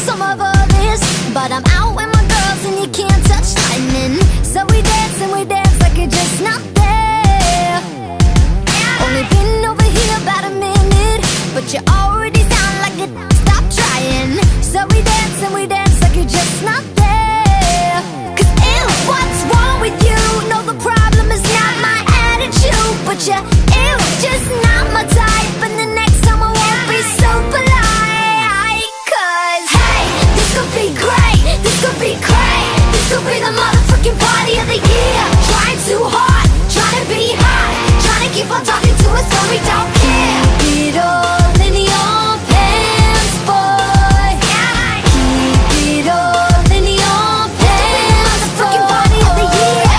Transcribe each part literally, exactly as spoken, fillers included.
some of all this, but I'm out with my girls and you can't touch lightning. So we dance and we dance like you're just not there. Only been over here about a minute, but you already sound like it. Stop trying. So we dance and we dance like you're just not there. Cause ew, what's wrong with you? No, the problem is not my attitude, but you ew, just not my type. And the next time I won't be so polite. Cause hey, this could be great, this could be great, this could be the motherfucking party of the year. Trying too hard, trying to be hot, trying to keep on talking to us so we don't care. It all in your pants, boy. Keep it all in your pants, motherfucking party of the year.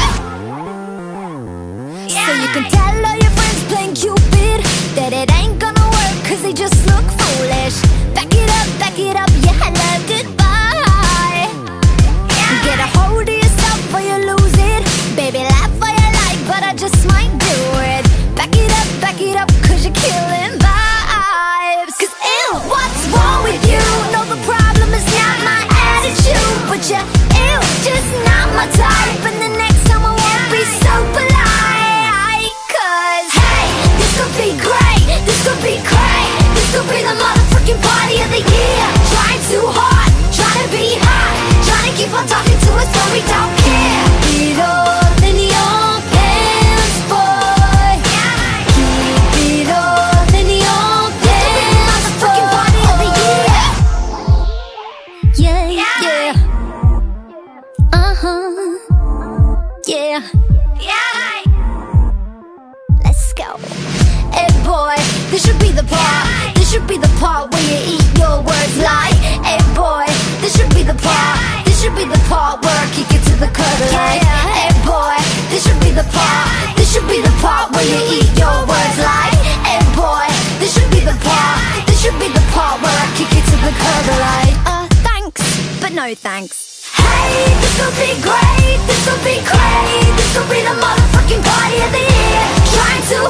So you can tell all your friends playing Cupid that it ain't gonna work cause they just look foolish. Back it up, back it up, yeah, hello, goodbye. Get a hold of yourself or you lose it. Baby, laugh all you like, but I just might do it. Back it up, back it up, cause you're killing vibes. Cause ew, what's wrong with you? No, the problem is not my attitude, but you ew, just not my type. And the next time I won't be so polite. Cause hey, this could be great, this could be great, this could be the motherfucking party of the year. Trying too hard, trying to be hot, trying to keep on talking to us so we don't care. It all in your pants, boy. Keep it all in your pants, motherfucking party of the year. Yeah, yeah. Uh-huh. Yeah. Yeah. Let's go. Hey boy, this should be the part. This should be the part where you eat your words like. Hey boy, this should be the part. This should be the part where I kick it to the curb like. Hey boy, this should be the part. This should be the part where you eat your words like. Hey boy, this should be the part. This should be the part where I kick it to the curb like. Uh, thanks, but no thanks. Hey, this could be great, this could be great, this could be the motherfucking party of the year. Trying to